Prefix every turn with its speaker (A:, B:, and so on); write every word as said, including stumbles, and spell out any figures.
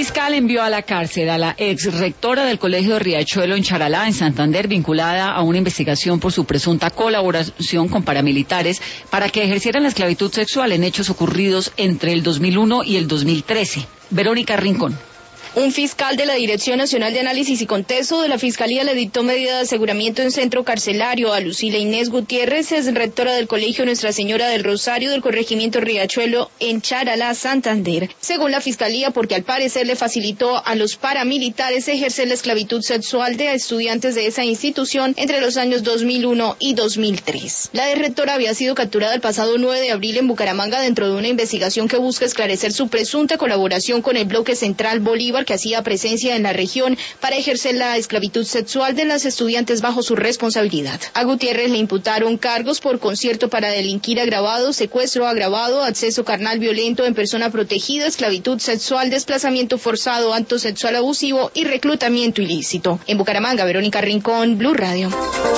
A: Fiscal envió a la cárcel a la ex rectora del Colegio de Riachuelo en Charalá, en Santander, vinculada a una investigación por su presunta colaboración con paramilitares para que ejercieran la esclavitud sexual en hechos ocurridos entre el dos mil uno y el dos mil trece. Verónica Rincón.
B: Un fiscal de la Dirección Nacional de Análisis y Contexto de la Fiscalía le dictó medida de aseguramiento en centro carcelario a Lucila Inés Gutiérrez, es rectora del Colegio Nuestra Señora del Rosario del corregimiento Riachuelo en Charalá, Santander. Según la Fiscalía, porque al parecer le facilitó a los paramilitares ejercer la esclavitud sexual de estudiantes de esa institución entre los años dos mil uno y dos mil tres. La rectora había sido capturada el pasado nueve de abril en Bucaramanga dentro de una investigación que busca esclarecer su presunta colaboración con el Bloque Central Bolívar, que hacía presencia en la región para ejercer la esclavitud sexual de las estudiantes bajo su responsabilidad. A Gutiérrez le imputaron cargos por concierto para delinquir agravado, secuestro agravado, acceso carnal violento en persona protegida, esclavitud sexual, desplazamiento forzado, acto sexual abusivo y reclutamiento ilícito. En Bucaramanga, Verónica Rincón, Blue Radio.